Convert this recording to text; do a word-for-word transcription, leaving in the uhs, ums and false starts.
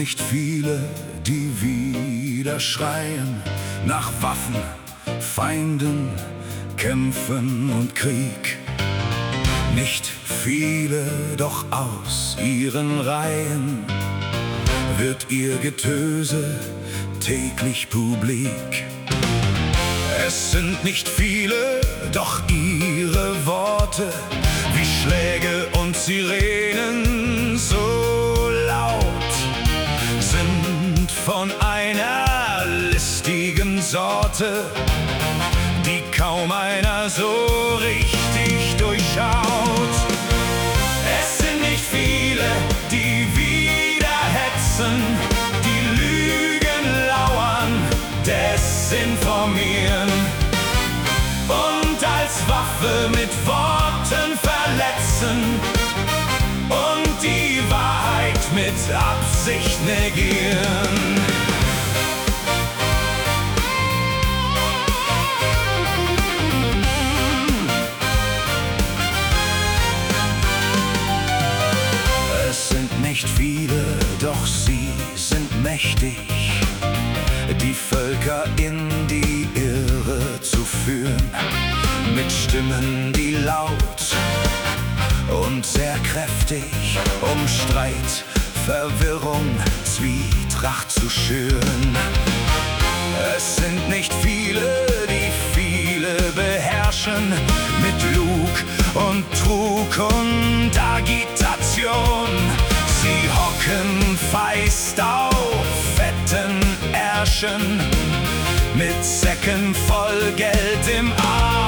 nicht viele, die wieder schreien nach Waffen, Feinden, Kämpfen und Krieg. Nicht viele, doch aus ihren Reihen wird ihr Getöse täglich publik. Es sind nicht viele, doch ihre Worte wie Schläge und Sirenen so laut sind von einer listigen Sorte, die kaum einer so richtig durchschaut. Es sind nicht viele, die wieder hetzen, die Lügen lauern, desinformieren und als Waffe mit Worten verletzen und die Wahrheit mit Absicht negieren. Es sind nicht viele, doch sie sind mächtig, die Völker in die Irre zu führen, mit Stimmen, die laut und sehr kräftig um Streit, Verwirrung, Zwietracht zu schüren. Es sind nicht viele, die viele beherrschen, mit Lug und Trug und Agitation. Sie hocken feist auf fetten Ärschen, mit Säcken voll Geld im Arm.